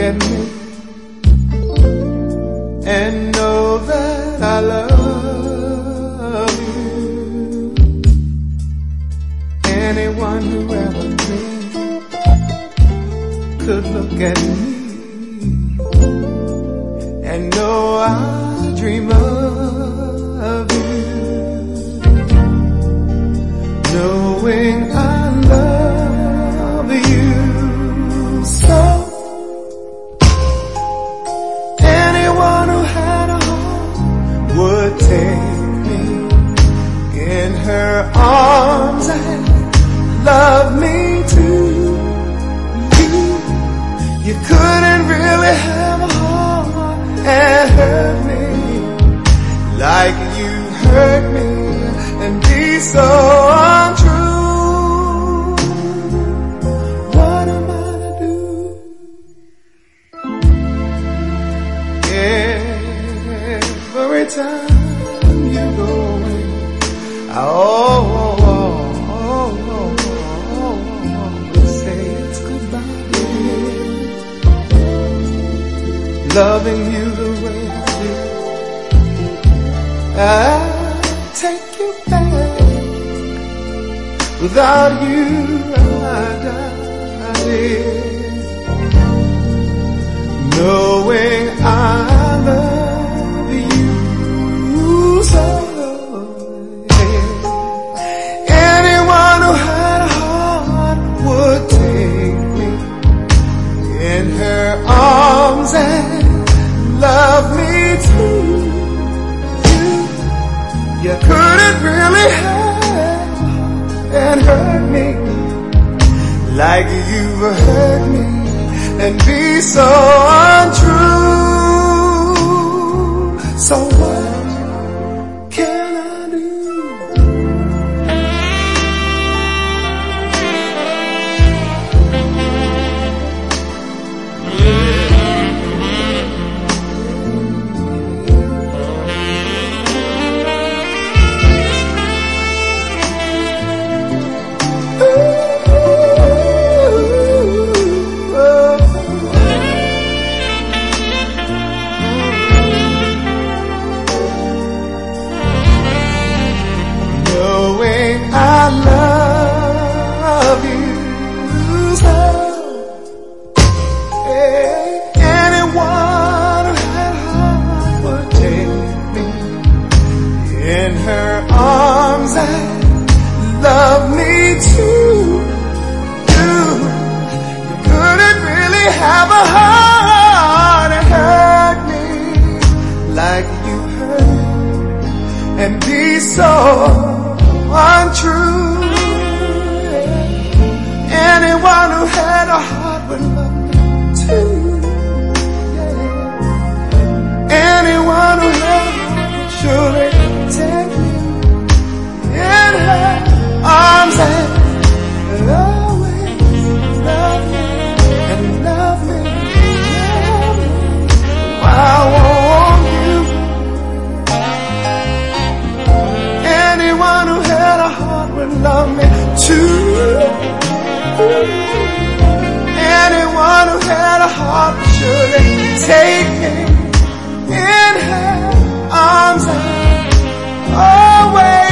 at me and know that I love you. Anyone who ever dreamed could look at me and know I dream of you, knowing I love you so. Anyone who had a heart would take me in her arms and love me too. You couldn't really have a heart and hurt me like you hurt me and be so untrue. What am I to do? Every time you go away, I always say it's goodbye. Loving you the way I do, I'll take you back. Without you, I die. Knowing I love you so. Anyone who had a heart would take me in her arms and love me too. You couldn't really have and hurt me like you've hurt me and be so untrue. So what can I do? I love you so. Anyone who had heart would take me in her arms and love me too. You couldn't really have a heart and hurt me like you hurt and be so untrue. Anyone who had a heart would love me too. Anyone who had a heart would surely take me in her arms and always love me and love me, love me. I want you. Anyone who had a heart would love me too. Anyone who had a heart would surely take me in her arms and always